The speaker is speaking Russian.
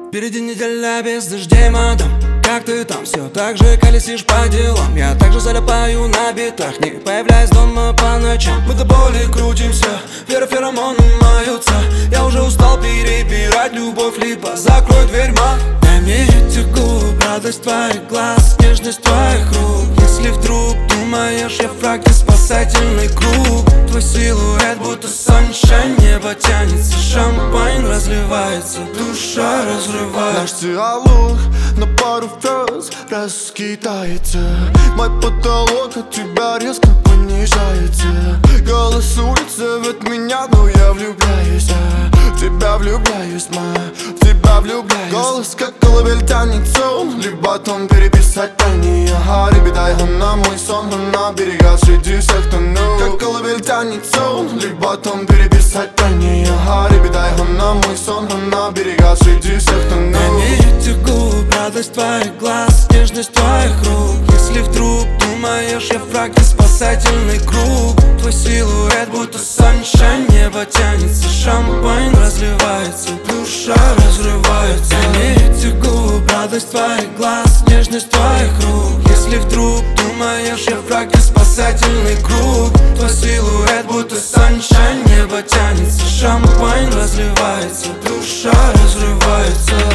Впереди неделя без дождей, мадам. Как ты там, все так же колесишь по делам? Я также залипаю на битах, не появляясь дома по ночам. Мы до боли крутимся, феромоны маются. Я уже устал перебирать любовь, либо закрой дверь, дай мне эти губ, радость твоих глаз, нежность твоих рук. Если вдруг думаешь, я фраг и спасательный круг, твой силуэт будто sunshine, небо тянется, шампань разливается, душа разрывается. Наш диалог на пару фраз раскидается. Мой потолок от тебя резко понижается. Голос улицы зовет меня, но я влюбляюсь. В тебя влюбляюсь, в тебя влюбляюсь. Голос как колыбель тянет сон, либо том переписать по ней. Ребята, она мой сон, она берега среди всех тонул. Как колыбель тянет сон, либо том переписать по ней. Ребята, она мой сон, она берега среди всех тонул. Эти губ, радость твоих глаз, нежность твоих рук. Если вдруг думаешь, я фраг и спасательный круг, твой силуэт будто sunshine, небо тянется, шампань разливается, душа разрывается. Эти губ, радость твоих глаз, нежность твоих рук. Если вдруг думаешь, я фраг и спасательный круг, твой силуэт будто sunshine, небо тянется, шампань разливается, душа разрывается.